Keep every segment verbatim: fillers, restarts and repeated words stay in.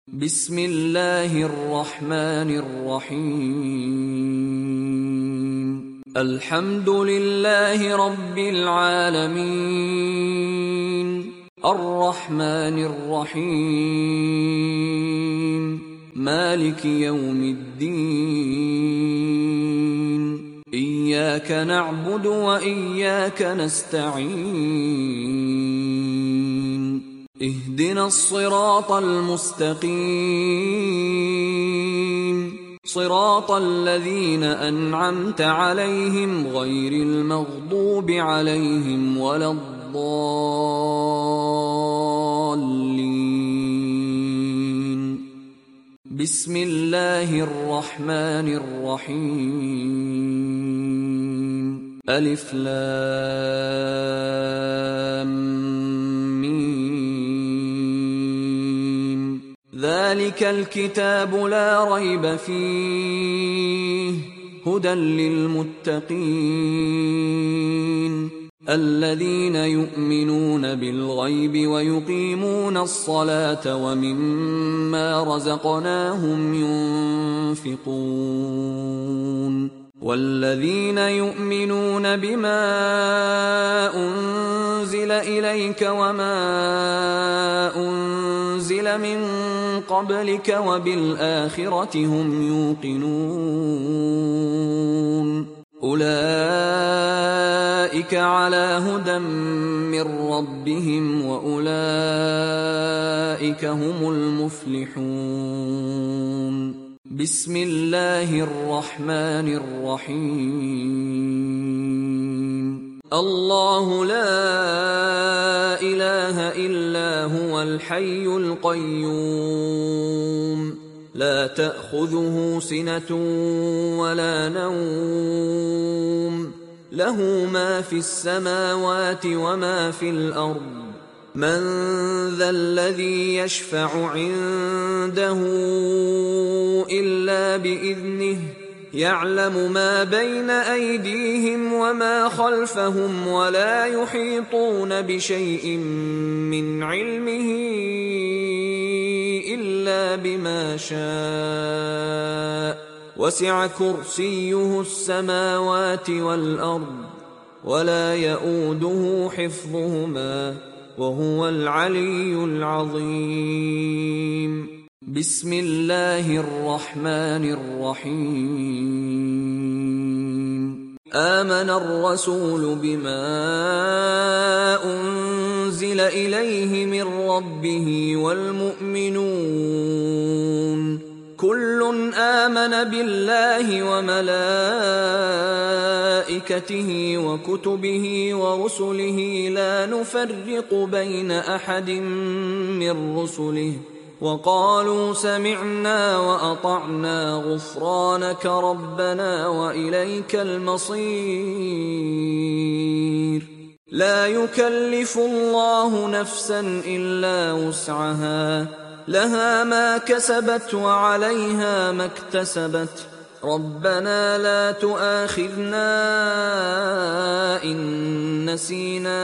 بسم الله الرحمن الرحيم. الحمد لله رب العالمين، الرحمن الرحيم، مالك يوم الدين. إياك نعبد وإياك نستعين. اهدنا الصراط المستقيم، صراط الذين أنعمت عليهم غير المغضوب عليهم ولا الضالين. بسم الله الرحمن الرحيم. ألف لام ذلك الكتاب لا ريب فيه هدى للمتقين الذين يؤمنون بالغيب ويقيمون الصلاة ومما رزقناهم ينفقون والذين يؤمنون بما أنزل إليك وما أنزل من قبلك وبالآخرة هم يوقنون أولئك على هدى من ربهم وأولئك هم المفلحون. بسم الله الرحمن الرحيم. الله لا إله إلا هو الحي القيوم لا تأخذه سنة ولا نوم له ما في السماوات وما في الأرض. من ذا الذي يشفع عنده إلا بإذنه يعلم ما بين أيديهم وما خلفهم ولا يحيطون بشيء من علمه إلا بما شاء وسع كرسيه السماوات والأرض ولا يؤوده حفظهما وهو العلي العظيم. بسم الله الرحمن الرحيم. آمن الرسول بما أنزل إليه من ربه والمؤمنون كل آمن بالله وملائكته وكتبه ورسله لا نفرق بين أحد من رسله وقالوا سمعنا وأطعنا غفرانك ربنا وإليك المصير. لا يكلف الله نفسا إلا وسعها لها ما كسبت وعليها ما اكتسبت. ربنا لا تؤاخذنا إن نسينا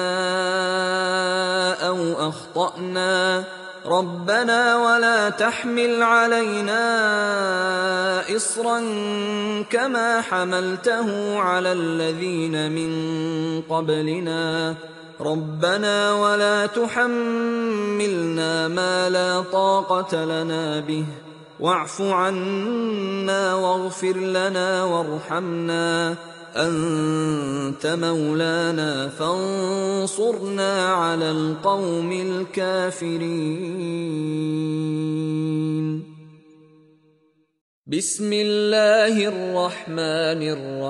أو أخطأنا ربنا ولا تحمل علينا إصرا كما حملته على الذين من قبلنا ربنا ولا تحملنا ما لا طاقة لنا به واعف عنا واغفر لنا وارحمنا أنت مولانا فانصرنا على القوم الكافرين. بسم الله الرحمن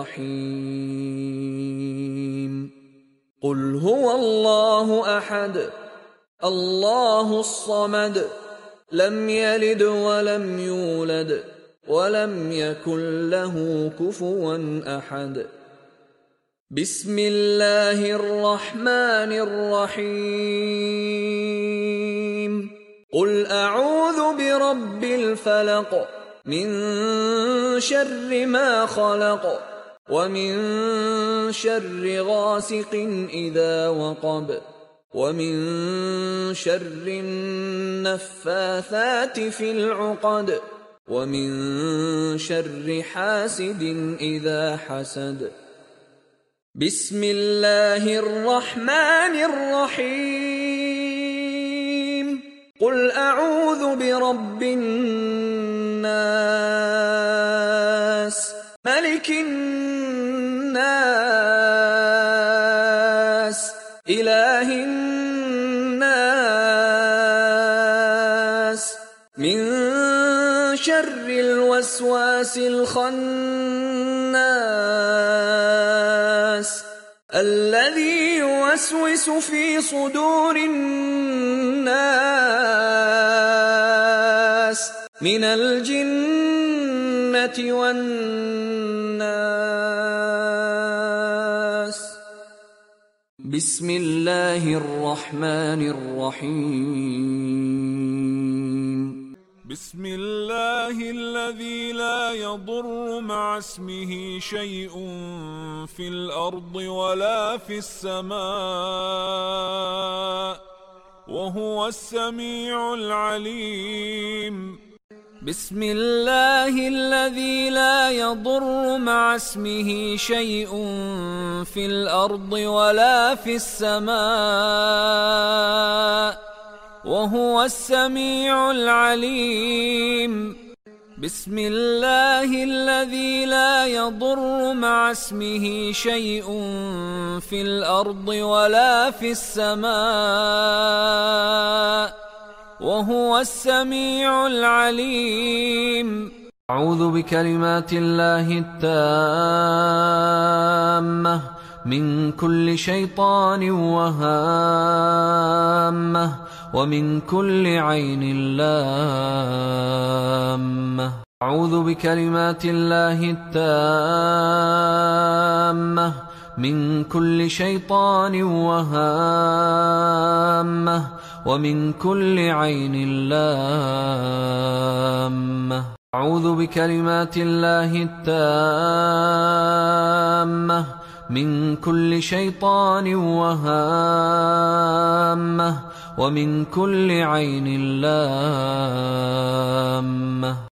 الرحيم. قل هو الله أحد الله الصمد لم يلد ولم يولد ولم يكن له كفوا أحد. بسم الله الرحمن الرحيم. قل أعوذ برب الفلق من شر ما خلق ومن شر غاسق إذا وقب ومن شر النفاثات في العقد ومن شر حاسد إذا حسد. بسم الله الرحمن الرحيم. قل أعوذ برب الناس ملك الناس إله الناس من شر الوسواس الخناس الذي يوسوس في صدور الناس من الجنة والناس. بسم الله الرحمن الرحيم. بسم الله الذي لا يضر مع اسمه شيء في الأرض ولا في السماء وهو السميع العليم. بسم الله الذي لا يضر مع اسمه شيء في الأرض ولا في السماء وهو السميع العليم. بسم الله الذي لا يضر مع اسمه شيء في الأرض ولا في السماء وهو السميع العليم. أعوذ بكلمات الله التامة من كل شيطان وهامة ومن كل عين لامة. أعوذ بكلمات الله التامة من كل شيطان وهامة ومن كل عين لامة. أعوذ بكلمات الله التامة من كل شيطان وهامة ومن كل عين لامة.